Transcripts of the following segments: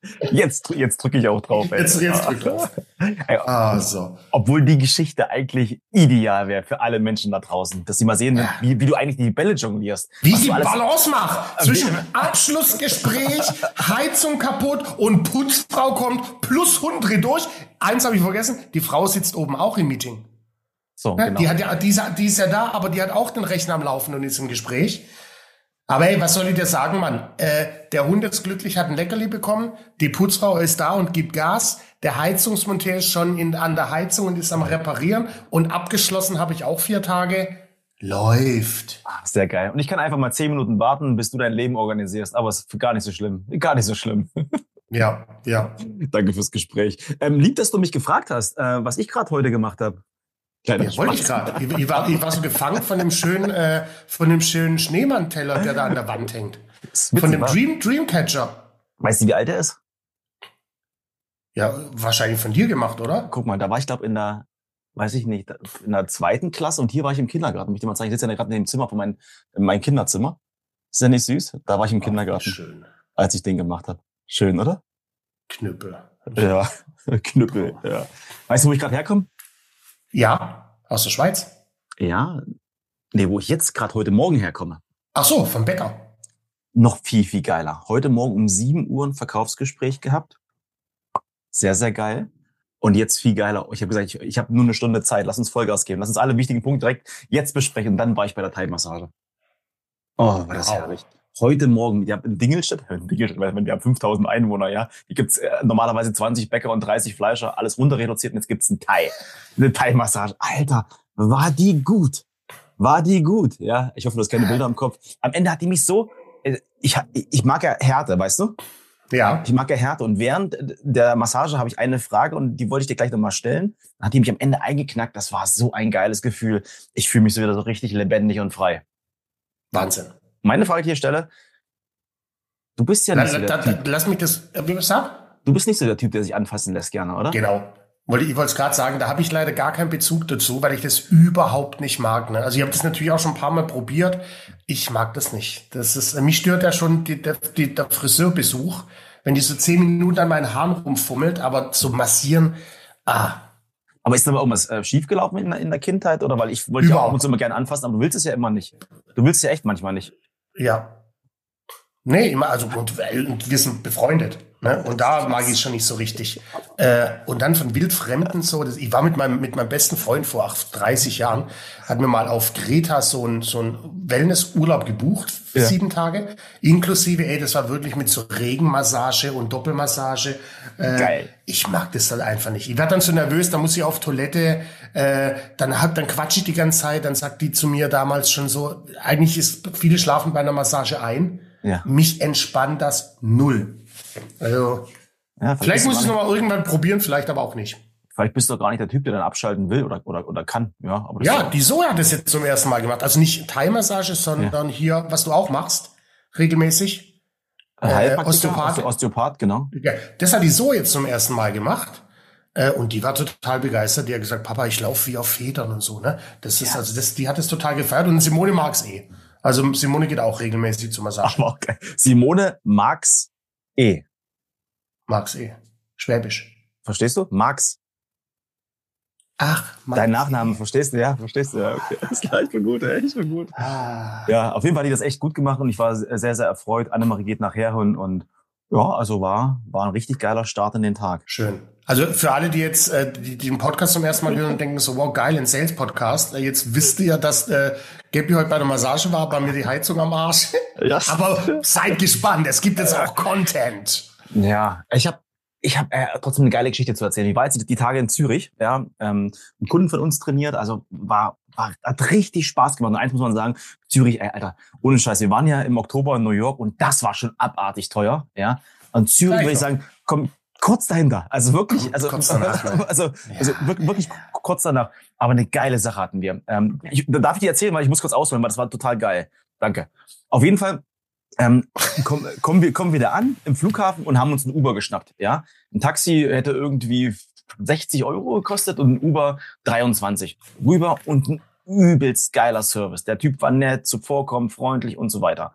Jetzt drücke ich auch drauf, ey. Jetzt drück drauf. Ey, So. obwohl die Geschichte eigentlich ideal wäre für alle Menschen da draußen, dass sie mal sehen, wie du eigentlich die Bälle jonglierst. Wie Was ich die du alles- Balance mache zwischen Abschlussgespräch, Heizung kaputt und Putzfrau kommt plus Hund dreht durch. Eins habe ich vergessen, die Frau sitzt oben auch im Meeting. So, Ja, genau. die ist ja da, aber die hat auch den Rechner am Laufen und ist im Gespräch. Aber hey, was soll ich dir sagen, Mann? Der Hund ist glücklich, hat ein Leckerli bekommen. Die Putzfrau ist da und gibt Gas. Der Heizungsmonteur ist schon an der Heizung und ist am Reparieren. Und abgeschlossen habe ich auch 4 Tage. Läuft. Sehr geil. Und ich kann einfach mal 10 Minuten warten, bis du dein Leben organisierst. Aber es ist gar nicht so schlimm. Gar nicht so schlimm. Ja. Danke fürs Gespräch. Lieb, dass du mich gefragt hast, was ich gerade heute gemacht habe. Ja, wollte ich gerade. Ich war so gefangen von dem schönen Schneemann-Teller, der da an der Wand hängt. Von dem Dreamcatcher. Weißt du, wie alt er ist? Ja, wahrscheinlich von dir gemacht, oder? Guck mal, da war ich, glaube in der 2. Klasse und hier war ich im Kindergarten. Ich sitze ja gerade in dem Zimmer von mein Kinderzimmer. Ist ja nicht süß? Da war ich im Kindergarten, Schön. als ich den gemacht habe. Schön, oder? Knüppel. Ja, Knüppel, ja. Weißt du, wo ich gerade herkomme? Ja, aus der Schweiz. Ja, nee, wo ich jetzt gerade heute Morgen herkomme. Ach so, vom Bäcker. Noch viel, viel geiler. Heute Morgen um 7 Uhr ein Verkaufsgespräch gehabt. Sehr, sehr geil. Und jetzt viel geiler. Ich habe gesagt, ich habe nur eine Stunde Zeit. Lass uns Vollgas geben. Lass uns alle wichtigen Punkte direkt jetzt besprechen. Und dann war ich bei der Thai-Massage. Oh, war das herrlich. Heute Morgen, ja, in Dingelstedt, weil wir haben 5000 Einwohner, ja. Hier gibt's normalerweise 20 Bäcker und 30 Fleischer, alles runter reduziert und jetzt gibt's eine Thai-Massage. Alter, war die gut. Ja. Ich hoffe, du hast keine Bilder im Kopf. Am Ende hat die mich so, ich mag ja Härte, weißt du? Ja. Ich mag ja Härte und während der Massage habe ich eine Frage und die wollte ich dir gleich nochmal stellen. Dann hat die mich am Ende eingeknackt. Das war so ein geiles Gefühl. Ich fühle mich so wieder so richtig lebendig und frei. Wahnsinn. Meine Frage, die ich stelle, du bist ja nicht so der Typ. Lass mich das, wie gesagt? Du bist nicht so der Typ, der sich anfassen lässt gerne, oder? Genau. Ich wollte es gerade sagen, da habe ich leider gar keinen Bezug dazu, weil ich das überhaupt nicht mag. Ne? Also ich habe das natürlich auch schon ein paar Mal probiert. Ich mag das nicht. Mich stört ja schon der Friseurbesuch, wenn die so 10 Minuten an meinen Haaren rumfummelt, aber zu massieren, Aber ist da mal irgendwas schiefgelaufen in der Kindheit? Oder weil ich wollte ja auch ab und zu immer gerne anfassen, aber du willst es ja immer nicht. Du willst es ja echt manchmal nicht. Ja. Nee, immer, also, und wir sind befreundet. Ne? Und da mag ich es schon nicht so richtig. Und dann von Wildfremden so, ich war mit meinem besten Freund vor 30 Jahren, hatten wir mal auf Kreta so ein Wellnessurlaub gebucht, für 7 Tage, inklusive, das war wirklich mit so Regenmassage und Doppelmassage. Geil. Ich mag das dann einfach nicht. Ich werde dann so nervös, dann muss ich auf Toilette, dann quatsche ich die ganze Zeit, dann sagt die zu mir damals schon so, viele schlafen bei einer Massage ein. Ja. Mich entspannt das 0. Also, Ja, vielleicht muss ich es nochmal irgendwann probieren, vielleicht aber auch nicht. Vielleicht bist du gar nicht der Typ, der dann abschalten will oder kann. Ja, aber Ja, die Zoe hat das jetzt zum ersten Mal gemacht. Also nicht Thai-Massage, sondern hier, was du auch machst, regelmäßig. Osteopath, genau. Ja, das hat die Zoe jetzt zum ersten Mal gemacht. Und die war total begeistert. Die hat gesagt, Papa, ich laufe wie auf Federn und so, ne? Die hat es total gefeiert und Simone mag's eh. Also Simone geht auch regelmäßig zur Massage. Aber okay. Simone mag's eh. Mag's eh. Schwäbisch. Verstehst du? Mag's. Ach, dein Nachname, verstehst du? Ja, okay. Das ist gleich gut, echt für gut. Ja, auf jeden Fall hat die das echt gut gemacht und ich war sehr, sehr erfreut. Annemarie geht nachher und ja, also war ein richtig geiler Start in den Tag. Schön. Also für alle, die jetzt die den Podcast zum ersten Mal hören und denken so, wow, geil, ein Sales-Podcast. Jetzt wisst ihr, dass Gabi heute bei der Massage war, bei mir die Heizung am Arsch. Ja. Aber seid gespannt, es gibt jetzt auch Content. Ja, ich habe trotzdem eine geile Geschichte zu erzählen. Ich war jetzt die Tage in Zürich, ja, einen Kunden von uns trainiert, also hat richtig Spaß gemacht. Und eins muss man sagen, Zürich, Alter, ohne Scheiß, wir waren ja im Oktober in New York und das war schon abartig teuer, ja. Und Zürich, würde ich sagen, komm, kurz dahinter. Also wirklich, wirklich kurz danach. Aber eine geile Sache hatten wir. Darf ich dir erzählen, weil ich muss kurz ausholen, weil das war total geil. Danke. Auf jeden Fall kommen wir da an im Flughafen und haben uns ein Uber geschnappt. Ja, ein Taxi hätte irgendwie 60 € gekostet und ein Uber 23. Rüber und ein übelst geiler Service. Der Typ war nett, zuvorkommend, freundlich und so weiter.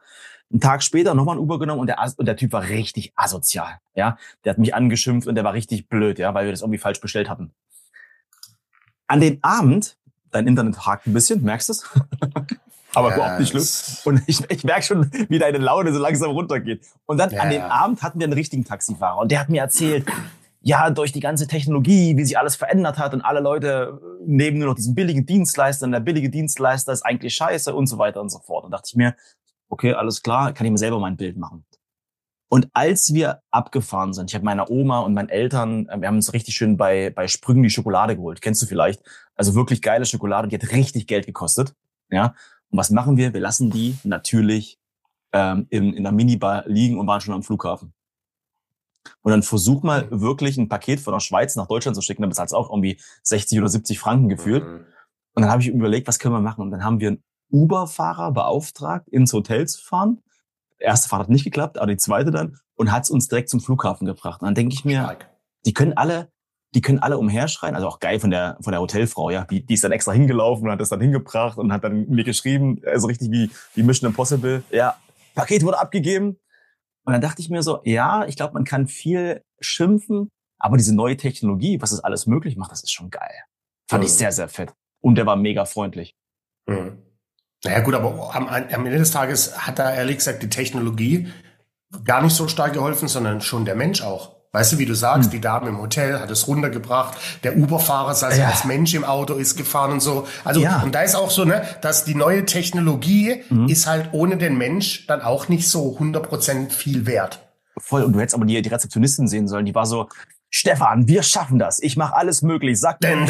Einen Tag später nochmal ein Uber genommen und der Typ war richtig asozial. Ja, der hat mich angeschimpft und der war richtig blöd, ja, weil wir das irgendwie falsch bestellt hatten. An dem Abend, dein Internet hakt ein bisschen, merkst du es? Aber überhaupt nicht schlimm. Und ich merke schon, wie deine Laune so langsam runtergeht. Und dann an dem Abend hatten wir einen richtigen Taxifahrer und der hat mir erzählt, ja, durch die ganze Technologie, wie sich alles verändert hat und alle Leute nehmen nur noch diesen billigen Dienstleister und der billige Dienstleister ist eigentlich scheiße und so weiter und so fort. Und dachte ich mir, okay, alles klar, kann ich mir selber mein Bild machen. Und als wir abgefahren sind, ich habe meiner Oma und meinen Eltern, wir haben uns richtig schön bei Sprüngen die Schokolade geholt. Kennst du vielleicht? Also wirklich geile Schokolade, die hat richtig Geld gekostet. Ja. Und was machen wir? Wir lassen die natürlich in der Minibar liegen und waren schon am Flughafen. Und dann versuch mal wirklich ein Paket von der Schweiz nach Deutschland zu schicken. Da bezahlst du auch irgendwie 60 oder 70 Franken gefühlt. Und dann habe ich überlegt, was können wir machen? Und dann haben wir einen Uber-Fahrer beauftragt, ins Hotel zu fahren. Die erste Fahrt hat nicht geklappt, aber die zweite dann. Und hat es uns direkt zum Flughafen gebracht. Und dann denke ich mir, die können alle umherschreien. Also auch geil von der Hotelfrau, ja. Die ist dann extra hingelaufen und hat das dann hingebracht und hat dann mir geschrieben, also richtig wie Mission Impossible. Ja, Paket wurde abgegeben. Und dann dachte ich mir so, ja, ich glaube, man kann viel schimpfen, aber diese neue Technologie, was das alles möglich macht, das ist schon geil. Fand ich sehr, sehr fett. Und der war mega freundlich. Naja gut, aber am Ende des Tages hat da ehrlich gesagt die Technologie gar nicht so stark geholfen, sondern schon der Mensch auch. Weißt du, wie du sagst, die Dame im Hotel hat es runtergebracht, der Uber-Fahrer saß als Mensch im Auto, ist gefahren und so. Also, und da ist auch so, ne, dass die neue Technologie ist halt ohne den Mensch dann auch nicht so 100% viel wert. Voll, und du hättest aber die Rezeptionistin sehen sollen, die war so, Stefan, wir schaffen das. Ich mache alles möglich. Sag mir,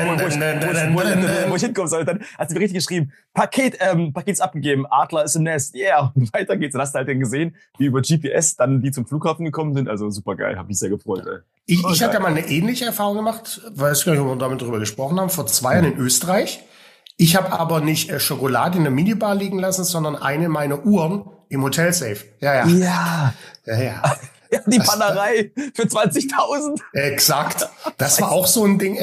wo ich hinkommen soll. Dann hat sie mir richtig geschrieben, Paket ist abgegeben, Adler ist im Nest. Yeah, und weiter geht's. Und hast du halt dann gesehen, wie über GPS dann die zum Flughafen gekommen sind. Also super geil, hab mich sehr gefreut. Ey. Ich hatte mal eine ähnliche Erfahrung gemacht, weiß gar nicht, ob wir damit drüber gesprochen haben, vor 2 Jahren in Österreich. Ich habe aber nicht Schokolade in der Minibar liegen lassen, sondern eine meiner Uhren im Hotelsafe. Ja. Ja, die Pannerei für 20.000. Exakt. Das war auch so ein Ding,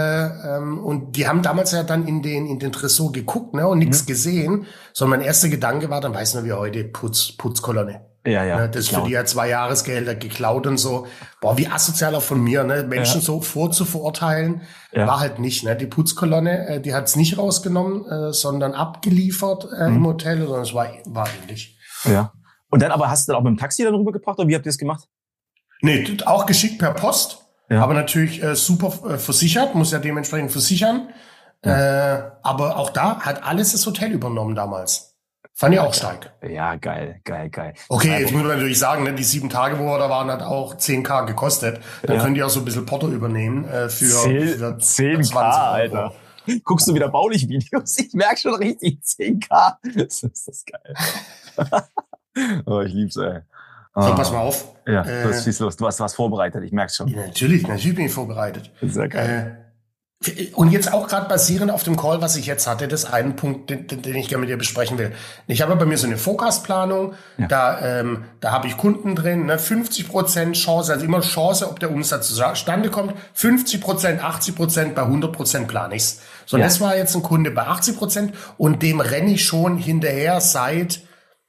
und die haben damals ja dann in den Tresor geguckt, ne, und nichts gesehen. Sondern mein erster Gedanke war, dann weiß man wie heute, Putzkolonne. Ja. Das für die ja 2 Jahresgehälter geklaut und so. Boah, wie asozial auch von mir, ne, Menschen so vorzuverurteilen, war halt nicht, ne. Die Putzkolonne, die hat's nicht rausgenommen, sondern abgeliefert im Hotel, sondern es war ähnlich. Ja. Und dann aber hast du dann auch mit dem Taxi dann rübergebracht oder wie habt ihr das gemacht? Nee, auch geschickt per Post, aber natürlich super versichert, muss ja dementsprechend versichern. Aber auch da hat alles das Hotel übernommen damals. Fand ich auch stark. Ja, geil. Okay, jetzt muss man natürlich sagen, ne, die 7 Tage, wo wir da waren, hat auch 10.000 gekostet. Dann könnt ihr auch so ein bisschen Porto übernehmen für 10.000, Alter. Guckst du wieder Baulich-Videos? Ich merke schon richtig 10.000. Das ist das geil. Oh, ich lieb's, ey. So, pass mal auf. Ja, schieß los. Du hast was vorbereitet, ich merk's schon. Ja, natürlich bin ich vorbereitet. Sehr geil. Und jetzt auch gerade basierend auf dem Call, was ich jetzt hatte, das ist ein Punkt, den ich gerne mit dir besprechen will. Ich habe bei mir so eine Forecast-Planung, da habe ich Kunden drin, ne, 50% Chance, also immer Chance, ob der Umsatz zustande kommt, 50%, 80%, bei 100% plane ich's. So, das war jetzt ein Kunde bei 80% und dem renne ich schon hinterher seit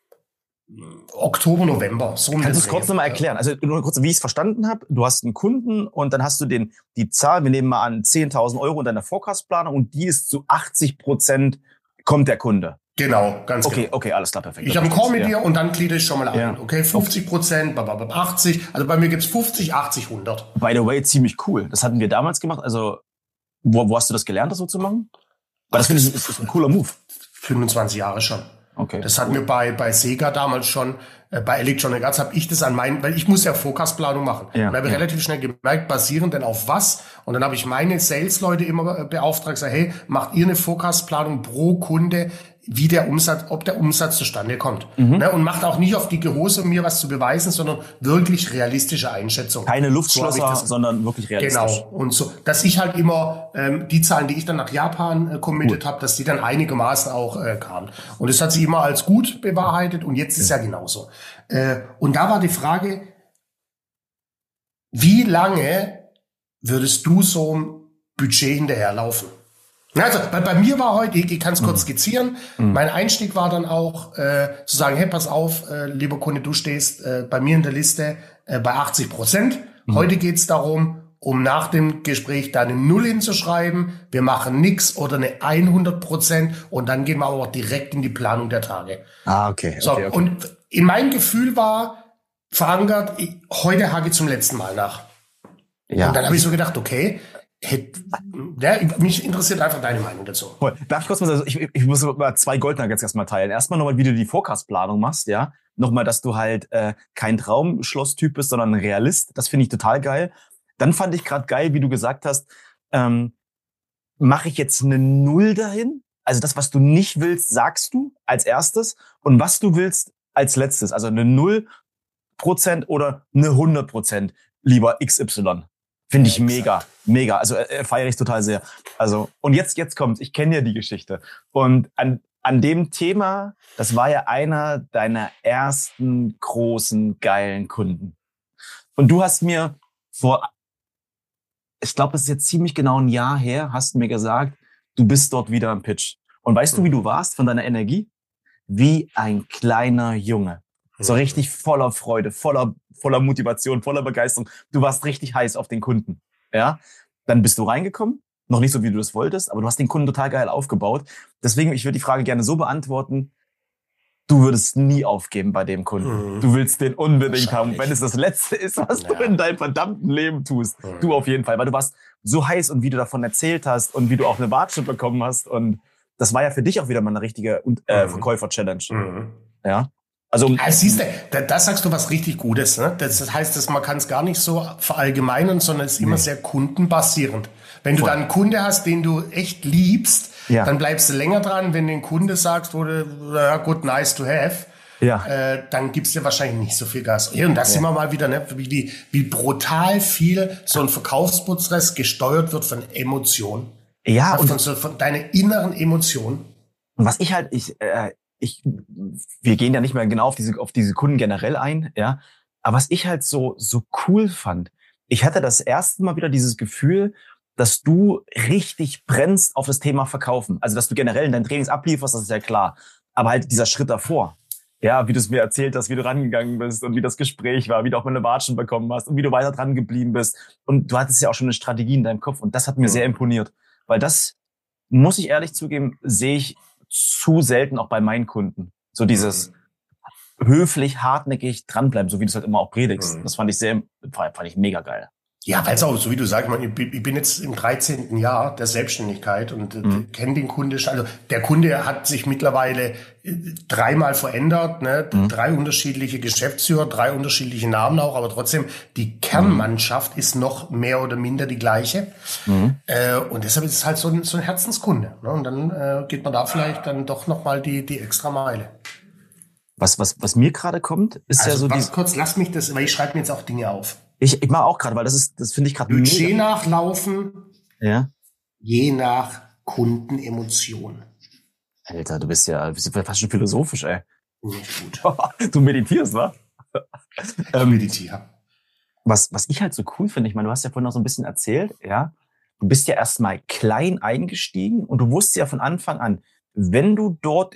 Oktober, November. So kannst du es kurz nochmal erklären? Also nur kurz, wie ich es verstanden habe. Du hast einen Kunden und dann hast du die Zahl, wir nehmen mal an 10.000 Euro in deiner Forecast-Planung und die ist zu 80% kommt der Kunde. Genau, ganz genau. Okay, alles klar, perfekt. Ich habe einen Call mit dir und dann gliedere ich schon mal ein. Okay, 50%, 80, also bei mir gibt's 50, 80, 100. By the way, ziemlich cool. Das hatten wir damals gemacht. Also wo hast du das gelernt, das so zu machen? Weil das finde ich ist ein cooler Move. 25 Jahre schon. Okay. Das hatten wir bei Sega damals schon, bei Electronic Arts habe ich das weil ich muss ja Forecast-Planung machen. Und da habe ich relativ schnell gemerkt, basierend denn auf was. Und dann habe ich meine Sales-Leute immer beauftragt, gesagt, hey, macht ihr eine Forecast-Planung pro Kunde, ob der Umsatz zustande kommt. Ne? Und macht auch nicht auf dicke Hose, um mir was zu beweisen, sondern wirklich realistische Einschätzung. Keine Luftschlösser, sondern wirklich realistisch. Genau. Und so, dass ich halt immer die Zahlen, die ich dann nach Japan committed habe, dass die dann einigermaßen auch kamen. Und es hat sich immer als gut bewahrheitet und jetzt ist ja genauso. Und da war die Frage, wie lange würdest du so ein Budget hinterherlaufen? Also bei mir war heute, ich kann es kurz skizzieren, mein Einstieg war dann auch zu sagen, hey, pass auf, lieber Kunde, du stehst bei mir in der Liste bei 80%. Heute geht's darum, um nach dem Gespräch da eine Null hinzuschreiben. Wir machen nix oder eine 100% und dann gehen wir aber auch direkt in die Planung der Tage. Okay. So, okay. Und in meinem Gefühl war verankert, heute hake ich zum letzten Mal nach. Ja. Und dann habe ich so gedacht, okay, mich interessiert einfach deine Meinung dazu. Darf ich kurz mal sagen, ich muss mal 2 Goldnuggets erstmal teilen. Erstmal nochmal, wie du die Forecast-Planung machst, ja. Nochmal, dass du halt kein Traumschloss-Typ bist, sondern ein Realist. Das finde ich total geil. Dann fand ich gerade geil, wie du gesagt hast, mache ich jetzt eine Null dahin? Also das, was du nicht willst, sagst du als erstes. Und was du willst als letztes. Also eine 0% oder eine 100%, lieber XY. Finde ich mega. Also feiere ich total sehr. Also und jetzt kommt's. Ich kenne ja die Geschichte. Und an dem Thema, das war ja einer deiner ersten großen geilen Kunden. Und du hast mir ich glaube, das ist jetzt ziemlich genau ein Jahr her, hast mir gesagt, du bist dort wieder im Pitch. Und weißt du, wie du warst von deiner Energie? Wie ein kleiner Junge. So richtig voller Freude, voller Motivation, voller Begeisterung. Du warst richtig heiß auf den Kunden. Ja? Dann bist du reingekommen. Noch nicht so, wie du das wolltest, aber du hast den Kunden total geil aufgebaut. Deswegen, ich würde die Frage gerne so beantworten. Du würdest nie aufgeben bei dem Kunden. Du willst den unbedingt haben. Wenn es das Letzte ist, was du in deinem verdammten Leben tust. Du auf jeden Fall. Weil du warst so heiß und wie du davon erzählt hast und wie du auch eine Watsche bekommen hast. Und das war ja für dich auch wieder mal eine richtige Verkäufer-Challenge. Ja. Also siehst du, da sagst du was richtig Gutes. Ne? Das heißt, man kann es gar nicht so verallgemeinern, sondern es ist immer sehr kundenbasierend. Wenn du dann einen Kunde hast, den du echt liebst, dann bleibst du länger dran. Wenn du den Kunde sagst, ja gut, nice to have, dann gibst du wahrscheinlich nicht so viel Gas. Und das sehen wir mal wieder, ne? wie brutal viel so ein Verkaufsprozess gesteuert wird von Emotionen. Ja. Und von deiner inneren Emotion. Und was ich halt, wir gehen ja nicht mehr genau auf diese Kunden generell ein, ja. Aber was ich halt so cool fand, ich hatte das erste Mal wieder dieses Gefühl, dass du richtig brennst auf das Thema Verkaufen. Also, dass du generell in deinen Trainings ablieferst, das ist ja klar. Aber halt dieser Schritt davor. Ja, wie du es mir erzählt hast, wie du rangegangen bist und wie das Gespräch war, wie du auch mal eine Watschen bekommen hast und wie du weiter dran geblieben bist. Und du hattest ja auch schon eine Strategie in deinem Kopf und das hat mir sehr imponiert. Weil das, muss ich ehrlich zugeben, sehe ich zu selten auch bei meinen Kunden. So dieses höflich, hartnäckig dranbleiben, so wie du es halt immer auch predigst. Das fand ich mega geil. Ja, weil es auch, so wie du sagst, ich bin jetzt im 13. Jahr der Selbstständigkeit und kenne den Kunde schon. Also der Kunde hat sich mittlerweile 3-mal verändert, ne? 3 unterschiedliche Geschäftsführer, 3 unterschiedliche Namen auch, aber trotzdem die Kernmannschaft ist noch mehr oder minder die gleiche. Und deshalb ist es halt so ein Herzenskunde. Ne? Und dann geht man da vielleicht dann doch nochmal die extra Meile. Was mir gerade kommt, ist also ja so kurz, lass mich das, weil ich schreibe mir jetzt auch Dinge auf. Ich mache auch gerade, weil das finde ich gerade Budget nachlaufen. Ja. Je nach Kundenemotion. Alter, du bist ja fast schon philosophisch, ey. Nicht gut. Du meditierst, wa? Ich meditiere. Was ich halt so cool finde, ich meine, du hast ja vorhin noch so ein bisschen erzählt, ja. Du bist ja erstmal klein eingestiegen und du wusstest ja von Anfang an, wenn du dort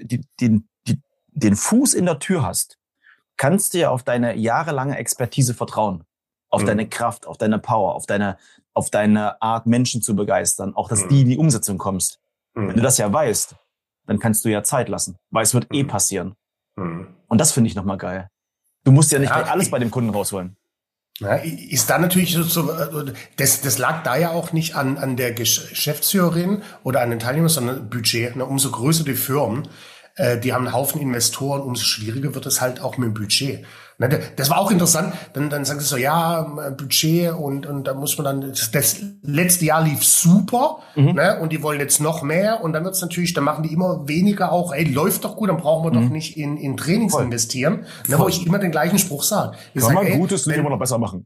den Fuß in der Tür hast, kannst du ja auf deine jahrelange Expertise vertrauen. Auf deine Kraft, auf deine Power, auf deine Art, Menschen zu begeistern. Auch, dass du in die Umsetzung kommst. Wenn du das ja weißt, dann kannst du ja Zeit lassen. Weil es wird passieren. Und das finde ich nochmal geil. Du musst ja nicht alles bei dem Kunden rausholen. Ja, ist da natürlich so, das lag da ja auch nicht an der Geschäftsführerin oder an den Teilnehmern, sondern Budget. Ne? Umso größer die Firmen, die haben einen Haufen Investoren, umso schwieriger wird es halt auch mit dem Budget. Das war auch interessant. Dann sagen sie so, ja, Budget und da muss man dann, das letzte Jahr lief super, ne, und die wollen jetzt noch mehr und dann wird's natürlich, dann machen die immer weniger auch, ey, läuft doch gut, dann brauchen wir doch nicht in Trainings investieren, ne, wo ich immer den gleichen Spruch sage. Kann man Gutes nicht immer noch besser machen.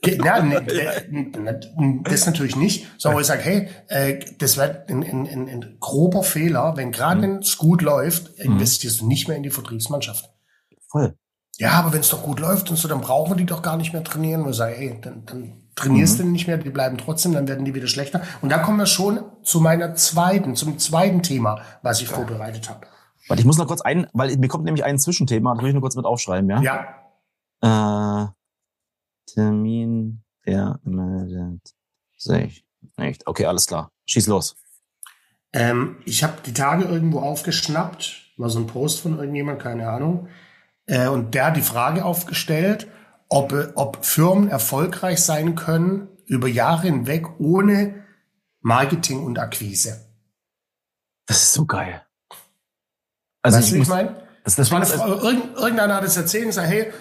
Das natürlich nicht, sondern wo ich sage, hey, das wäre ein grober Fehler, wenn gerade wenn es gut läuft, investierst du nicht mehr in die Vertriebsmannschaft. Voll. Ja, aber wenn es doch gut läuft und so, dann brauchen wir die doch gar nicht mehr trainieren. Wir sagen, ey, dann trainierst du nicht mehr, die bleiben trotzdem, dann werden die wieder schlechter. Und da kommen wir schon zum zweiten Thema, was ich vorbereitet habe. Warte, ich muss noch kurz weil mir kommt nämlich ein Zwischenthema, das will ich nur kurz mit aufschreiben, ja? Ja. Termin, der meldet sich nicht. Okay, alles klar. Schieß los. Ich habe die Tage irgendwo aufgeschnappt, war so ein Post von irgendjemand, keine Ahnung, und der hat die Frage aufgestellt, ob Firmen erfolgreich sein können über Jahre hinweg ohne Marketing und Akquise. Das ist so geil. Also weißt du, wie ich meine? Irgendeiner hat es erzählt und gesagt, hey,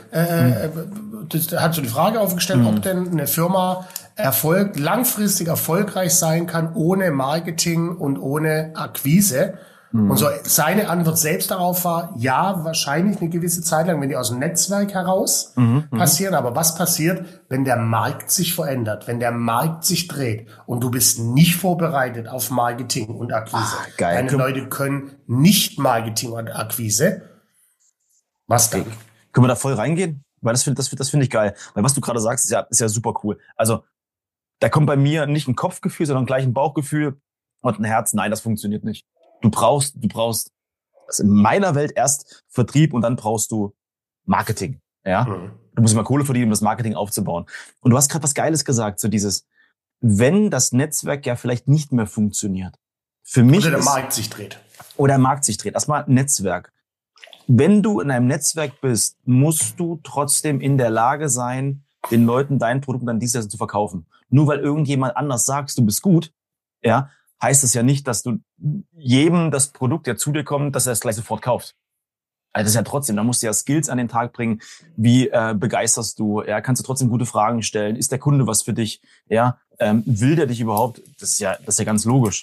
das hat so die Frage aufgestellt, ob denn eine Firma langfristig erfolgreich sein kann ohne Marketing und ohne Akquise. Und so seine Antwort selbst darauf war, ja, wahrscheinlich eine gewisse Zeit lang, wenn die aus dem Netzwerk heraus passieren. Aber was passiert, wenn der Markt sich verändert, wenn der Markt sich dreht und du bist nicht vorbereitet auf Marketing und Akquise? Geil. Deine Leute können nicht Marketing und Akquise. Was dann? Können wir da voll reingehen? Weil das finde ich geil. Weil was du gerade sagst, ist ja super cool. Also, da kommt bei mir nicht ein Kopfgefühl, sondern gleich ein Bauchgefühl und ein Herz. Nein, das funktioniert nicht. Du brauchst also in meiner Welt erst Vertrieb und dann brauchst du Marketing. Ja, du musst mal Kohle verdienen, um das Marketing aufzubauen. Und du hast gerade was Geiles gesagt, so dieses, wenn das Netzwerk ja vielleicht nicht mehr funktioniert. Für mich oder der Markt sich dreht. Oder der Markt sich dreht. Erstmal Netzwerk. Wenn du in einem Netzwerk bist, musst du trotzdem in der Lage sein, den Leuten dein Produkt und dein Dienstleistung zu verkaufen. Nur weil irgendjemand anders sagst, du bist gut, ja, heißt es ja nicht, dass du jedem das Produkt, der zu dir kommt, dass er es gleich sofort kauft. Also das ist ja trotzdem, da musst du ja Skills an den Tag bringen. Wie begeisterst du? Ja, kannst du trotzdem gute Fragen stellen? Ist der Kunde was für dich? Ja, will der dich überhaupt? Das ist ja ganz logisch.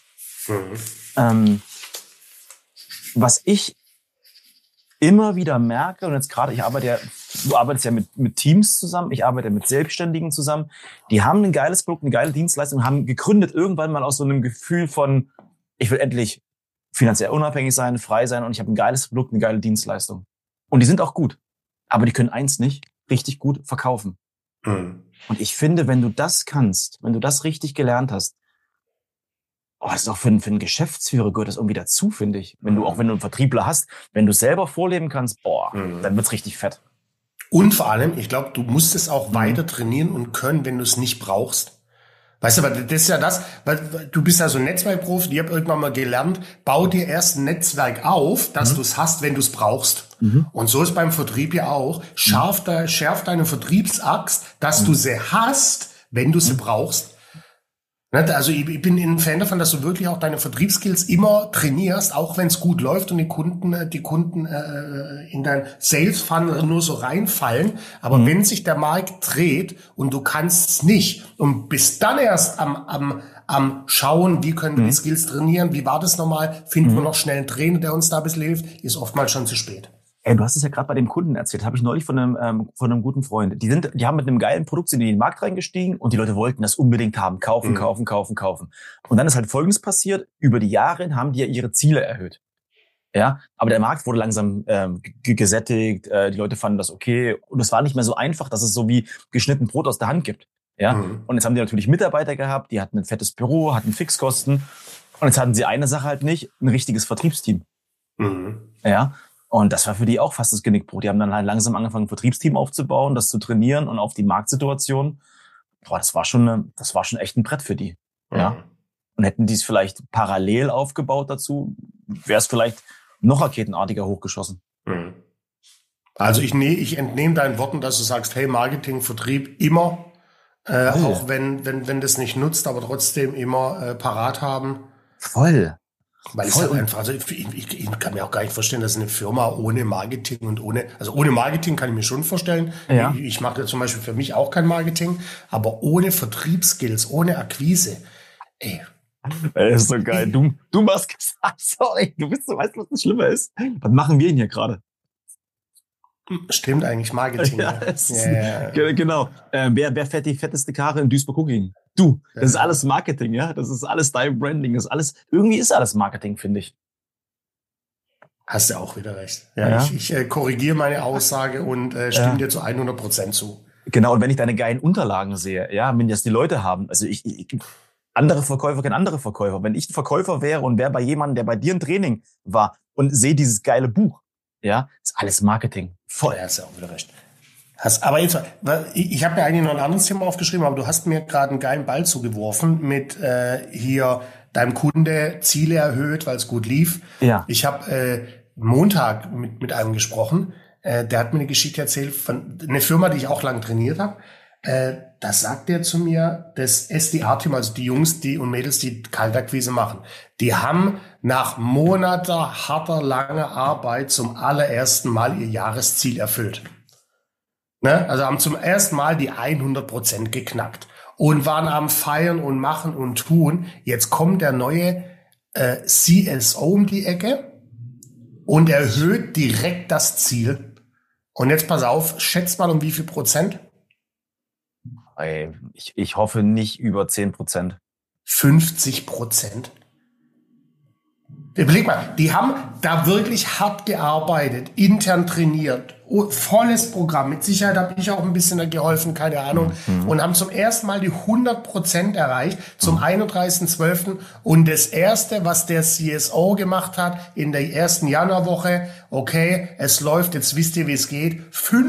Was ich immer wieder merke, und jetzt gerade, du arbeitest ja mit Teams zusammen, ich arbeite mit Selbstständigen zusammen, die haben ein geiles Produkt, eine geile Dienstleistung, haben gegründet irgendwann mal aus so einem Gefühl von, ich will endlich finanziell unabhängig sein, frei sein und ich habe ein geiles Produkt, eine geile Dienstleistung. Und die sind auch gut, aber die können eins nicht, richtig gut verkaufen. Und ich finde, wenn du das kannst, wenn du das richtig gelernt hast, das ist auch für einen Geschäftsführer gehört das irgendwie dazu, finde ich. Wenn du einen Vertriebler hast, wenn du selber vorleben kannst, dann wird's richtig fett. Und vor allem, ich glaube, du musst es auch weiter trainieren und können, wenn du es nicht brauchst. Weißt du, aber das ist ja das, weil du bist ja so ein Netzwerkprofi, ich habe irgendwann mal gelernt, bau dir erst ein Netzwerk auf, dass du es hast, wenn du es brauchst. Und so ist beim Vertrieb ja auch. Schärf deine Vertriebsaxt, dass du sie hast, wenn du sie brauchst. Also ich bin ein Fan davon, dass du wirklich auch deine Vertriebsskills immer trainierst, auch wenn es gut läuft und die Kunden in dein Sales Funnel nur so reinfallen. Aber wenn sich der Markt dreht und du kannst es nicht und bist dann erst am Schauen, wie können wir die Skills trainieren, wie war das nochmal, finden wir noch schnell einen Trainer, der uns da ein bisschen hilft, ist oftmals schon zu spät. Du hast es ja gerade bei dem Kunden erzählt, habe ich neulich von einem guten Freund. Die haben mit einem geilen Produkt in den Markt reingestiegen und die Leute wollten das unbedingt haben. Kaufen. Und dann ist halt Folgendes passiert. Über die Jahre haben die ja ihre Ziele erhöht. Ja, aber der Markt wurde langsam gesättigt, die Leute fanden das okay und es war nicht mehr so einfach, dass es so wie geschnitten Brot aus der Hand gibt. Ja, und jetzt haben die natürlich Mitarbeiter gehabt, die hatten ein fettes Büro, hatten Fixkosten und jetzt hatten sie eine Sache halt nicht, ein richtiges Vertriebsteam. Ja. Und das war für die auch fast das Genickbrot. Die haben dann halt langsam angefangen, ein Vertriebsteam aufzubauen, das zu trainieren und auf die Marktsituation. Das war schon echt ein Brett für die. Ja. Und hätten die es vielleicht parallel aufgebaut dazu, wäre es vielleicht noch raketenartiger hochgeschossen. Also ich entnehme deinen Worten, dass du sagst, hey, Marketing, Vertrieb immer, auch wenn das nicht nutzt, aber trotzdem immer parat haben. Voll. Weil es halt einfach, also ich kann mir auch gar nicht vorstellen, dass eine Firma ohne Marketing und ohne Marketing kann ich mir schon vorstellen. Ja. Ich mache zum Beispiel für mich auch kein Marketing, aber ohne Vertriebsskills, ohne Akquise, Das ist so geil. Du machst gesagt, sorry, weißt, was das Schlimme ist? Was machen wir denn hier gerade? Stimmt eigentlich, Marketing. Genau. Wer fährt die fetteste Karre in Duisburg-Cooking? Du. Das ist alles Marketing, ja. Das ist alles dein Branding. Das ist alles, irgendwie ist alles Marketing, finde ich. Hast du auch wieder recht. Ja. Ich korrigiere meine Aussage und stimme dir zu 100% zu. Genau, und wenn ich deine geilen Unterlagen sehe, ja, wenn das die Leute haben, also andere Verkäufer kennen andere Verkäufer. Wenn ich ein Verkäufer wäre und wäre bei jemandem, der bei dir im Training war und sehe dieses geile Buch, ja, ist alles Marketing. Voll. Ja, hast ja auch wieder recht. Aber jetzt, ich habe mir eigentlich noch ein anderes Thema aufgeschrieben, aber du hast mir gerade einen geilen Ball zugeworfen mit hier deinem Kunde Ziele erhöht, weil es gut lief. Ja. Ich habe Montag mit einem gesprochen, der hat mir eine Geschichte erzählt von einer Firma, die ich auch lang trainiert habe. Das sagt er zu mir, das SDR-Team, also die Jungs und Mädels, die Kaltakquise machen, die haben nach Monaten harter, langer Arbeit zum allerersten Mal ihr Jahresziel erfüllt. Ne? Also haben zum ersten Mal die 100% geknackt und waren am Feiern und Machen und Tun. Jetzt kommt der neue CSO um die Ecke und erhöht direkt das Ziel. Und jetzt pass auf, schätzt mal um wie viel Prozent? Ich hoffe nicht über 10%. 50%. Überleg mal, die haben da wirklich hart gearbeitet, intern trainiert, volles Programm. Mit Sicherheit habe ich auch ein bisschen geholfen, keine Ahnung. Und haben zum ersten Mal die 100% erreicht zum 31.12. Und das Erste, was der CSO gemacht hat in der ersten Januarwoche, okay, es läuft, jetzt wisst ihr, wie es geht,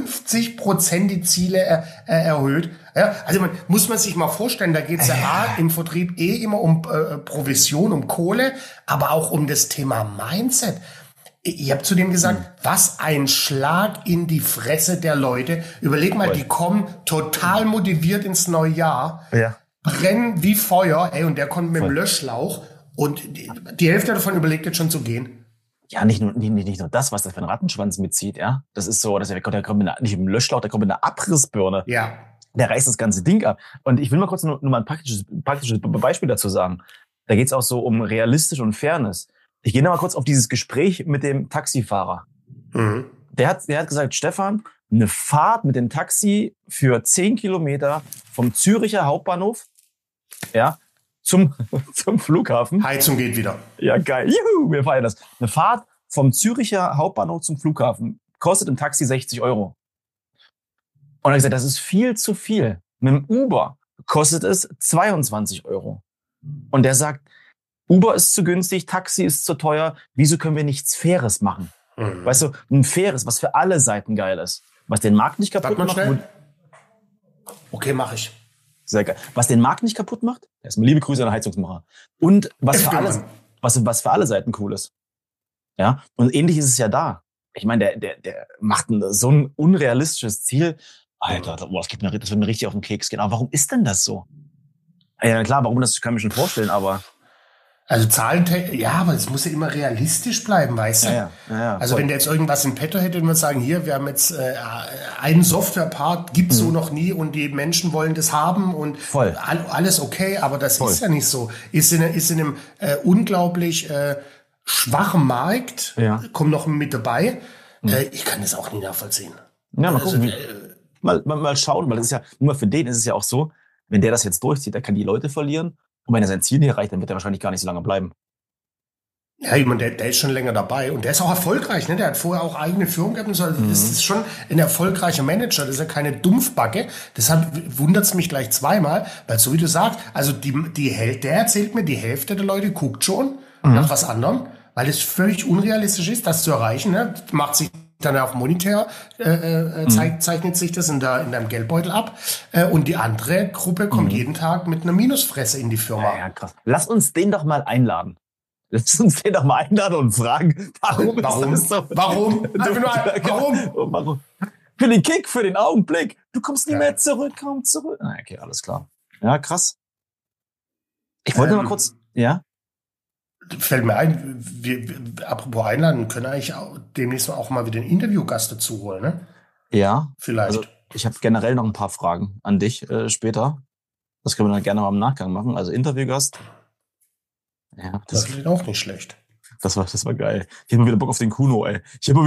50% die Ziele erhöht. Ja, also muss man sich mal vorstellen, da geht es ja im Vertrieb immer um Provision, um Kohle, aber auch um das Thema Mindset. Ich habe zu dem gesagt, was ein Schlag in die Fresse der Leute. Überleg mal, die kommen total motiviert ins neue Jahr, brennen wie Feuer, und der kommt mit dem Löschschlauch und die Hälfte davon überlegt jetzt schon zu gehen. Ja, nicht nur das, was das für einen Rattenschwanz mitzieht, ja. Das ist so, der kommt nicht mit dem Löschschlauch, der kommt mit einer Abrissbirne. Ja. Der reißt das ganze Ding ab. Und ich will mal kurz nur mal ein praktisches Beispiel dazu sagen. Da geht's auch so um realistisch und Fairness. Ich gehe noch mal kurz auf dieses Gespräch mit dem Taxifahrer. Der hat gesagt, Stefan, eine Fahrt mit dem Taxi für 10 Kilometer vom Züricher Hauptbahnhof, zum Flughafen. Heizung geht wieder. Ja, geil. Juhu, wir feiern das. Eine Fahrt vom Züricher Hauptbahnhof zum Flughafen kostet im Taxi 60 Euro. Und er hat gesagt, das ist viel zu viel. Mit dem Uber kostet es 22 Euro. Und der sagt, Uber ist zu günstig, Taxi ist zu teuer. Wieso können wir nichts Faires machen? Weißt du, ein Faires, was für alle Seiten geil ist. Was den Markt nicht kaputt macht. Okay, mache ich. Sehr geil. Was den Markt nicht kaputt macht, erstmal liebe Grüße an den Heizungsmacher. Und was für alle Seiten cool ist. Ja, und ähnlich ist es ja da. Ich meine, der macht so ein unrealistisches Ziel. Alter, das wird mir richtig auf den Keks gehen. Aber warum ist denn das so? Ja, klar, warum das kann ich mir schon vorstellen, aber... Also Zahlen, aber es muss ja immer realistisch bleiben, weißt du? Ja, also wenn der jetzt irgendwas in petto hätte und wir sagen, hier, wir haben jetzt einen Software-Part, gibt's so noch nie und die Menschen wollen das haben und alles okay, aber das ist ja nicht so. Ist in einem unglaublich schwachen Markt, kommt noch mit dabei. Ich kann das auch nie nachvollziehen. Ja, mal gucken. Mal schauen, weil das ist ja, nur für den ist es ja auch so, wenn der das jetzt durchzieht, der kann die Leute verlieren. Und wenn er sein Ziel nicht erreicht, dann wird er wahrscheinlich gar nicht so lange bleiben. Ja, ich meine, der ist schon länger dabei und der ist auch erfolgreich, ne? Der hat vorher auch eigene Firmen gehabt und so. Also das ist schon ein erfolgreicher Manager, das ist ja keine Dumpfbacke. Deshalb wundert es mich gleich zweimal, weil so wie du sagst, also der erzählt mir, die Hälfte der Leute guckt schon nach was anderem, weil es völlig unrealistisch ist, das zu erreichen, ne? Macht sich dann auch monetär, zeichnet sich das in deinem Geldbeutel ab. Und die andere Gruppe kommt jeden Tag mit einer Minusfresse in die Firma. Ja, krass. Lass uns den doch mal einladen. Lass uns den doch mal einladen und fragen, warum? Ist das so? Warum? Warum? Für den Kick, für den Augenblick. Du kommst nie mehr zurück, komm zurück. Okay, alles klar. Ja, krass. Ich wollte mal kurz, Fällt mir ein, apropos einladen, können eigentlich demnächst auch mal wieder einen Interviewgast dazu holen, ne? Ja. Vielleicht. Also ich habe generell noch ein paar Fragen an dich später. Das können wir dann gerne mal im Nachgang machen. Also Interviewgast. Ja, das klingt auch nicht schlecht. Das war geil. Ich habe mal wieder Bock auf den Kuno, ey.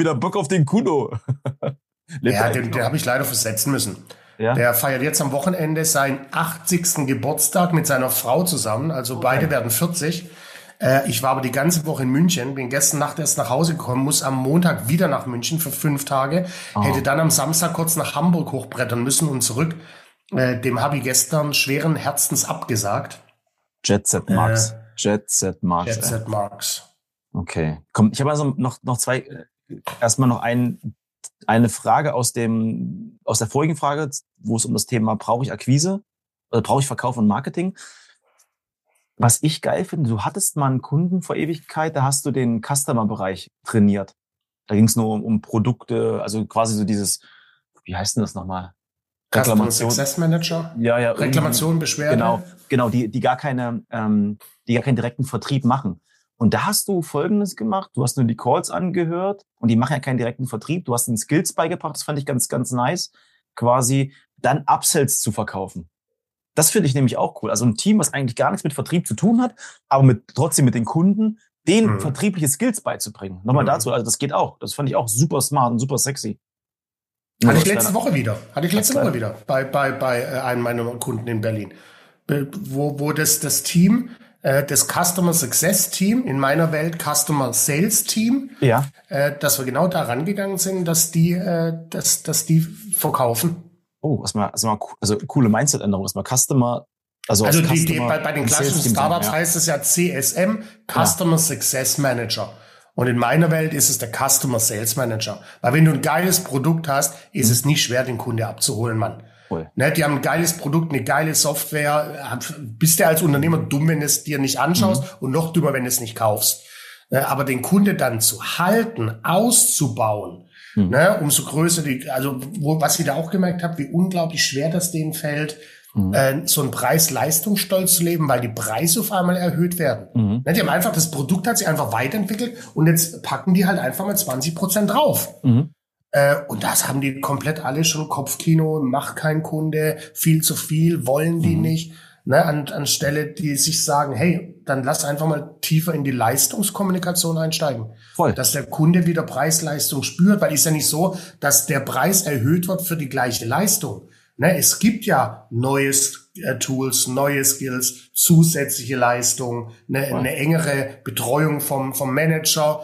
Ja, den habe ich leider versetzen müssen. Ja? Der feiert jetzt am Wochenende seinen 80. Geburtstag mit seiner Frau zusammen. Also beide werden 40. Ich war aber die ganze Woche in München, bin gestern Nacht erst nach Hause gekommen, muss am Montag wieder nach München für 5 Tage, hätte dann am Samstag kurz nach Hamburg hochbrettern müssen und zurück. Dem habe ich gestern schweren Herzens abgesagt. Jet Set Max. Jet Set Max. Okay. Komm, ich habe also noch zwei, erstmal noch eine Frage aus der vorigen Frage, wo es um das Thema brauche ich Akquise oder brauche ich Verkauf und Marketing. Was ich geil finde, du hattest mal einen Kunden vor Ewigkeit, da hast du den Customer-Bereich trainiert. Da ging es nur um Produkte, also quasi so dieses, wie heißt denn das nochmal? Reklamation. Success Manager? Ja. Reklamation, Beschwerde? Genau, die gar keinen direkten Vertrieb machen. Und da hast du Folgendes gemacht, du hast nur die Calls angehört und die machen ja keinen direkten Vertrieb, du hast den Skills beigebracht, das fand ich ganz, ganz nice, quasi dann Upsells zu verkaufen. Das finde ich nämlich auch cool. Also ein Team, was eigentlich gar nichts mit Vertrieb zu tun hat, aber trotzdem mit den Kunden, denen vertriebliche Skills beizubringen. Nochmal dazu, also das geht auch. Das fand ich auch super smart und super sexy. Hatte ich letzte Woche wieder bei einem meiner Kunden in Berlin. Wo das Team, das Customer Success Team, in meiner Welt Customer Sales Team, dass wir genau da rangegangen sind, dass die verkaufen. Oh, also coole Mindset-Änderung, erstmal Customer, bei den klassischen Startups heißt es ja CSM, Customer Success Manager. Und in meiner Welt ist es der Customer Sales Manager. Weil wenn du ein geiles Produkt hast, ist es nicht schwer, den Kunde abzuholen, Mann. Cool. Ne, die haben ein geiles Produkt, eine geile Software. Bist du als Unternehmer dumm, wenn du es dir nicht anschaust und noch dümmer, wenn du es nicht kaufst. Aber den Kunde dann zu halten, auszubauen, umso größer was ich da auch gemerkt habe, wie unglaublich schwer das denen fällt, so einen Preis-Leistungsstolz zu leben, weil die Preise auf einmal erhöht werden. Die haben einfach, das Produkt hat sich einfach weiterentwickelt und jetzt packen die halt einfach mal 20% drauf. Und das haben die komplett alle schon Kopfkino, macht kein Kunde, viel zu viel, wollen die nicht. Anstelle, die sich sagen, hey, dann lass einfach mal tiefer in die Leistungskommunikation einsteigen. Voll. Dass der Kunde wieder Preis-Leistung spürt, weil ist ja nicht so, dass der Preis erhöht wird für die gleiche Leistung. Es gibt ja neue Tools, neue Skills, zusätzliche Leistungen, eine engere Betreuung vom Manager.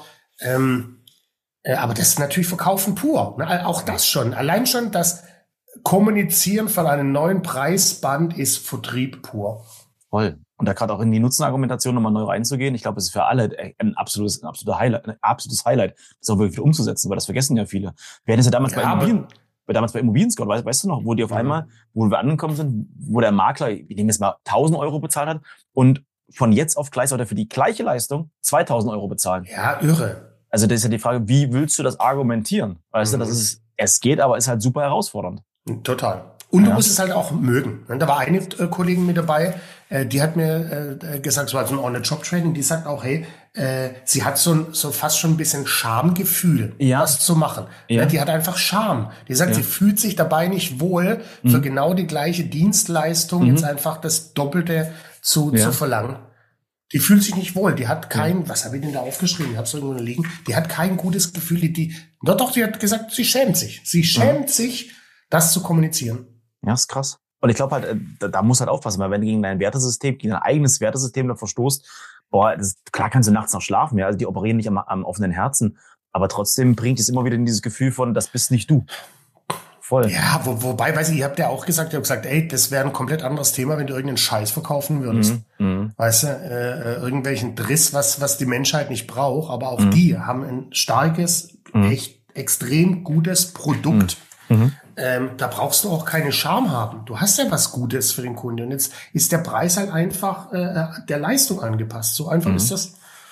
Aber das ist natürlich Verkaufen pur. Auch das schon. Allein schon das Kommunizieren von einem neuen Preisband ist Vertrieb pur. Voll. Und da gerade auch in die Nutzenargumentation nochmal neu reinzugehen. Ich glaube, es ist für alle ein absolutes Highlight, das auch wirklich umzusetzen, weil das vergessen ja viele. Wir hatten es ja damals bei Immobilien-Scout, weißt du noch, wo die auf einmal, wo wir angekommen sind, wo der Makler, wir nehmen jetzt mal 1.000 Euro bezahlt hat und von jetzt auf gleich sollte er für die gleiche Leistung 2.000 Euro bezahlen. Ja, irre. Also das ist ja die Frage, wie willst du das argumentieren? Weißt du, es geht, aber ist halt super herausfordernd. Total. Und du musst es halt auch mögen. Da war eine Kollegin mit dabei, die hat mir gesagt, so ein On-the-Job-Training, die sagt auch, hey, sie hat so fast schon ein bisschen Schamgefühl, das zu machen. Ja. Die hat einfach Scham. Die sagt, sie fühlt sich dabei nicht wohl, für genau die gleiche Dienstleistung jetzt einfach das Doppelte zu verlangen. Die fühlt sich nicht wohl. Die hat was habe ich denn da aufgeschrieben? Ich habe es irgendwo liegen. Die hat kein gutes Gefühl. Die hat gesagt, sie schämt sich. Sie schämt sich, das zu kommunizieren. Ja, ist krass. Und ich glaube halt, da muss halt aufpassen, weil wenn du gegen dein Wertesystem, gegen dein eigenes Wertesystem da verstoßt, klar kannst du nachts noch schlafen, ja, also die operieren nicht am offenen Herzen, aber trotzdem bringt es immer wieder in dieses Gefühl von, das bist nicht du. Voll. Ja, wobei, weiß ich, ihr habt ja auch gesagt, ey, das wäre ein komplett anderes Thema, wenn du irgendeinen Scheiß verkaufen würdest. Weißt du, irgendwelchen Driss, was die Menschheit nicht braucht, aber auch die haben ein starkes, echt extrem gutes Produkt. Da brauchst du auch keine Scham haben. Du hast ja was Gutes für den Kunden. Und jetzt ist der Preis halt einfach der Leistung angepasst. So einfach ist das.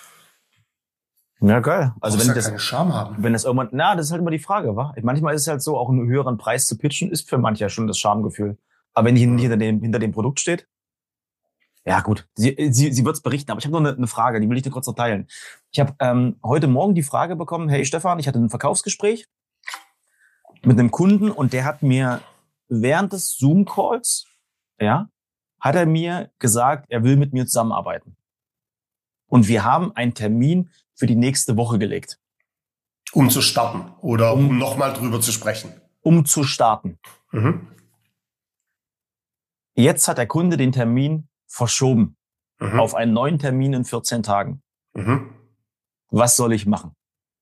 Ja, geil. Also wenn keine Scham haben. Wenn das irgendwann, das ist halt immer die Frage, wa? Manchmal ist es halt so, auch einen höheren Preis zu pitchen, ist für manche ja schon das Schamgefühl. Aber wenn die nicht hinter dem Produkt steht, ja gut, sie wird's berichten. Aber ich habe noch eine Frage, die will ich dir kurz noch teilen. Ich habe heute Morgen die Frage bekommen, hey Stefan, ich hatte ein Verkaufsgespräch mit einem Kunden und der hat mir während des Zoom-Calls, hat er mir gesagt, er will mit mir zusammenarbeiten. Und wir haben einen Termin für die nächste Woche gelegt. Um zu starten oder um nochmal drüber zu sprechen. Um zu starten. Jetzt hat der Kunde den Termin verschoben. auf einen neuen Termin in 14 Tagen. Was soll ich machen?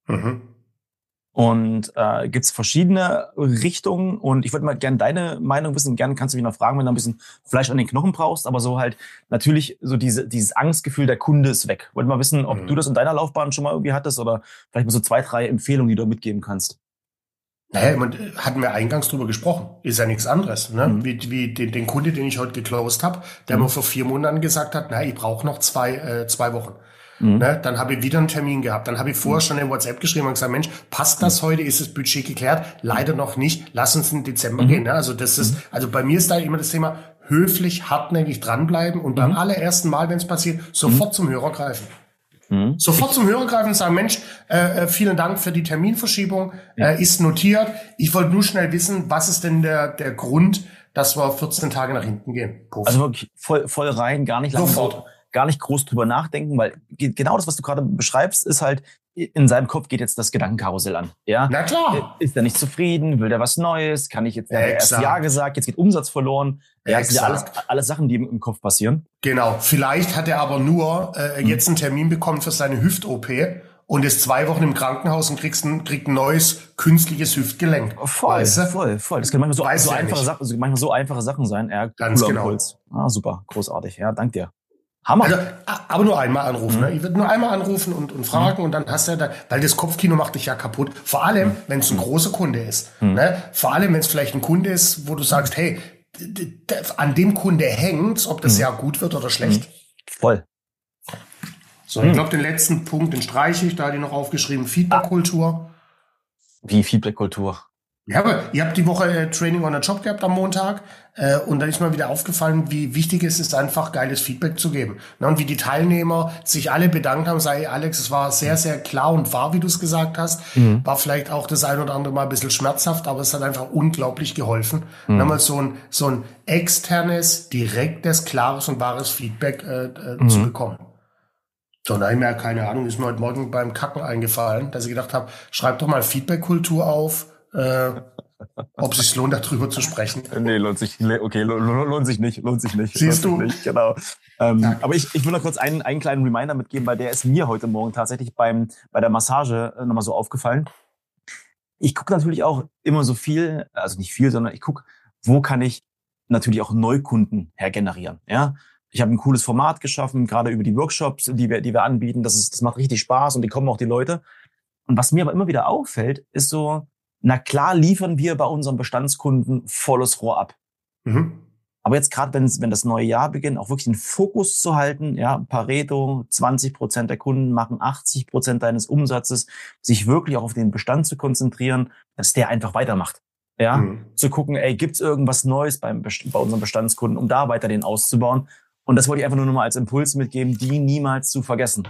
Und gibt's verschiedene Richtungen und ich würde mal gerne deine Meinung wissen. Gerne kannst du mich noch fragen, wenn du ein bisschen Fleisch an den Knochen brauchst, aber so halt natürlich so dieses Angstgefühl, der Kunde ist weg. Wollte mal wissen, ob du das in deiner Laufbahn schon mal irgendwie hattest oder vielleicht mal so 2, 3 Empfehlungen, die du mitgeben kannst. Naja, hatten wir eingangs drüber gesprochen. Ist ja nichts anderes. Ne? Wie den Kunde, den ich heute geclosed habe, der mir vor 4 Monaten gesagt hat, na, ich brauche noch 2 Wochen. Ne? Dann habe ich wieder einen Termin gehabt. Dann habe ich vorher schon eine WhatsApp geschrieben und gesagt, Mensch, passt das heute? Ist das Budget geklärt? Leider noch nicht. Lass uns in Dezember gehen. Ne? Also das ist, also bei mir ist da immer das Thema, höflich, hartnäckig dranbleiben und beim allerersten Mal, wenn es passiert, sofort zum Hörer greifen. Sofort zum Hörer greifen und sagen, Mensch, vielen Dank für die Terminverschiebung, ist notiert. Ich wollte nur schnell wissen, was ist denn der Grund, dass wir 14 Tage nach hinten gehen? Puff. Also wirklich voll rein, gar nicht lange Sofort. Gar nicht groß drüber nachdenken, weil genau das, was du gerade beschreibst, ist halt, in seinem Kopf geht jetzt das Gedankenkarussell an. Ja? Na klar. Ist er nicht zufrieden? Will der was Neues? Kann ich jetzt, erst Ja gesagt, jetzt geht Umsatz verloren. Ja, das sind ja alles Sachen, die im Kopf passieren. Genau. Vielleicht hat er aber nur jetzt einen Termin bekommen für seine Hüft-OP und ist 2 Wochen im Krankenhaus und kriegt ein neues künstliches Hüftgelenk. Voll. Das können manchmal manchmal so einfache Sachen sein. Ja, ganz genau. Impuls. Ah, super, großartig. Ja, dank dir. Hammer. Also, aber nur einmal anrufen. Ne? Ich würde nur einmal anrufen und fragen und dann hast du da, weil das Kopfkino macht dich ja kaputt. Vor allem, wenn es ein großer Kunde ist. Ne? Vor allem, wenn es vielleicht ein Kunde ist, wo du sagst, hey, an dem Kunde hängt's, ob das Jahr gut wird oder schlecht. Voll. So, ich glaube, den letzten Punkt, den streiche ich, da hatte ich noch aufgeschrieben, Feedback-Kultur. Wie Feedback-Kultur? Ja, aber ihr habt die Woche Training on the Job gehabt am Montag und dann ist mir wieder aufgefallen, wie wichtig es ist, einfach geiles Feedback zu geben. Na, und wie die Teilnehmer sich alle bedankt haben, sei Alex, es war sehr, sehr klar und wahr, wie du es gesagt hast. War vielleicht auch das ein oder andere Mal ein bisschen schmerzhaft, aber es hat einfach unglaublich geholfen. Nochmal so ein externes, direktes, klares und wahres Feedback zu bekommen. So, da habe ich mir, keine Ahnung, ist mir heute Morgen beim Kacken eingefallen, dass ich gedacht habe, schreib doch mal Feedback-Kultur auf, ob es sich lohnt, darüber zu sprechen. Nee, lohnt sich nicht. Siehst du? Nicht, genau. Aber ich will noch kurz einen kleinen Reminder mitgeben, weil der ist mir heute Morgen tatsächlich bei der Massage nochmal so aufgefallen. Ich gucke natürlich auch immer so viel, also nicht viel, sondern ich gucke, wo kann ich natürlich auch Neukunden hergenerieren, ja? Ich habe ein cooles Format geschaffen, gerade über die Workshops, die wir anbieten. Das macht richtig Spaß und die kommen auch die Leute. Und was mir aber immer wieder auffällt, ist so, na klar liefern wir bei unseren Bestandskunden volles Rohr ab. Aber jetzt gerade, wenn das neue Jahr beginnt, auch wirklich den Fokus zu halten, ja, Pareto, 20% der Kunden machen 80% deines Umsatzes, sich wirklich auch auf den Bestand zu konzentrieren, dass der einfach weitermacht. Ja, zu gucken, ey, gibt's irgendwas Neues bei unseren Bestandskunden, um da weiter den auszubauen. Und das wollte ich einfach nur noch mal als Impuls mitgeben, die niemals zu vergessen.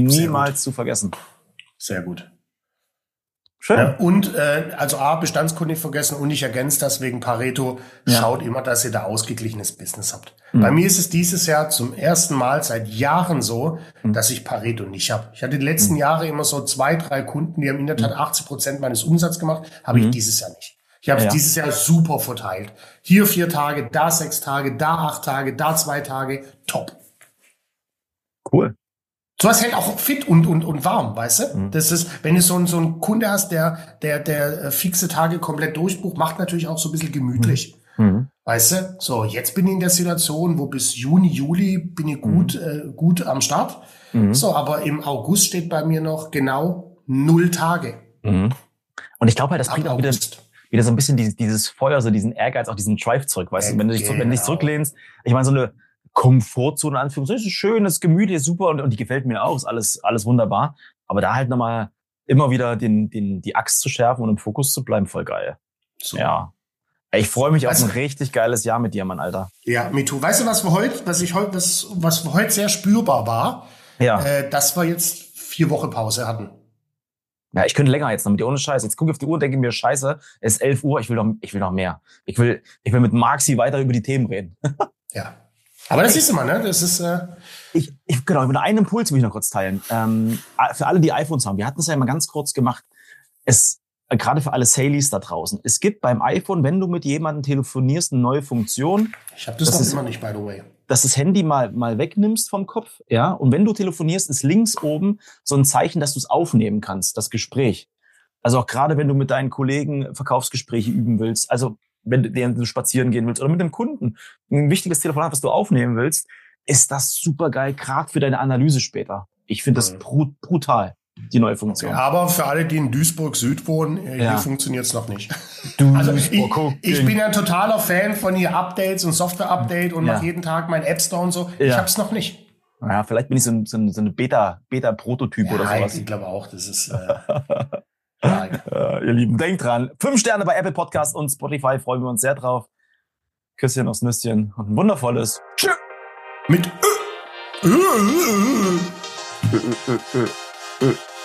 Sehr gut. Schön. Ja, und also Bestandskunden nicht vergessen und ich ergänze das wegen Pareto, schaut immer, dass ihr da ausgeglichenes Business habt. Bei mir ist es dieses Jahr zum ersten Mal seit Jahren so, dass ich Pareto nicht habe. Ich hatte die letzten Jahre immer so 2, 3 Kunden, die haben in der Tat 80% meines Umsatzes gemacht, habe ich dieses Jahr nicht. Ich habe es dieses Jahr super verteilt. Hier 4 Tage, da 6 Tage, da 8 Tage, da 2 Tage, top. Cool. Sowas hält auch fit und warm, weißt du? Das ist, wenn du so einen Kunde hast, der fixe Tage komplett durchbucht, macht natürlich auch so ein bisschen gemütlich. Weißt du? So, jetzt bin ich in der Situation, wo bis Juni, Juli bin ich gut am Start. So, aber im August steht bei mir noch genau 0 Tage. Und ich glaube halt, das bringt auch wieder so ein bisschen dieses Feuer, so diesen Ehrgeiz, auch diesen Drive zurück, weißt du? Wenn du dich zurücklehnst, ich meine, so eine Komfortzone, in Anführungszeichen, ist schön, ist gemütlich, ist super und die gefällt mir auch, ist alles wunderbar. Aber da halt nochmal immer wieder die Axt zu schärfen und im Fokus zu bleiben, voll geil. So. Ja. Ich freue mich auf ein richtig geiles Jahr mit dir, Mann, Alter. Ja, me too. Weißt du, was heute sehr spürbar war? Ja. Dass wir jetzt 4 Wochen Pause hatten. Ja, ich könnte länger jetzt noch mit dir, ohne Scheiß. Jetzt gucke ich auf die Uhr und denke mir, scheiße, es ist 11 Uhr, ich will noch mehr. Ich will mit Marxi weiter über die Themen reden. Ja. Aber das siehst du mal, ne? Das ist Genau, mit einem Impuls will ich noch kurz teilen. Für alle, die iPhones haben, wir hatten es ja immer ganz kurz gemacht. Gerade für alle Salies da draußen. Es gibt beim iPhone, wenn du mit jemandem telefonierst, eine neue Funktion. Ich habe das noch immer nicht, by the way. dass das Handy mal wegnimmst vom Kopf, ja. Und wenn du telefonierst, ist links oben so ein Zeichen, dass du es aufnehmen kannst, das Gespräch. Also auch gerade, wenn du mit deinen Kollegen Verkaufsgespräche üben willst, also wenn du spazieren gehen willst oder mit einem Kunden ein wichtiges Telefonat, was du aufnehmen willst, ist das super geil, gerade für deine Analyse später. Ich finde das brutal, die neue Funktion. Okay, aber für alle, die in Duisburg Süd wohnen, hier funktioniert es noch nicht. Also ich bin ja ein totaler Fan von hier Updates und Software-Update und mache jeden Tag mein App Store und so. Ich habe es noch nicht. Ja, vielleicht bin ich so eine Beta-Prototyp oder sowas. Ich glaube auch, das ist... ihr Lieben, denkt dran. 5 Sterne bei Apple Podcast und Spotify, freuen wir uns sehr drauf. Küsschen aufs Nüsschen und ein wundervolles Tschö. Mit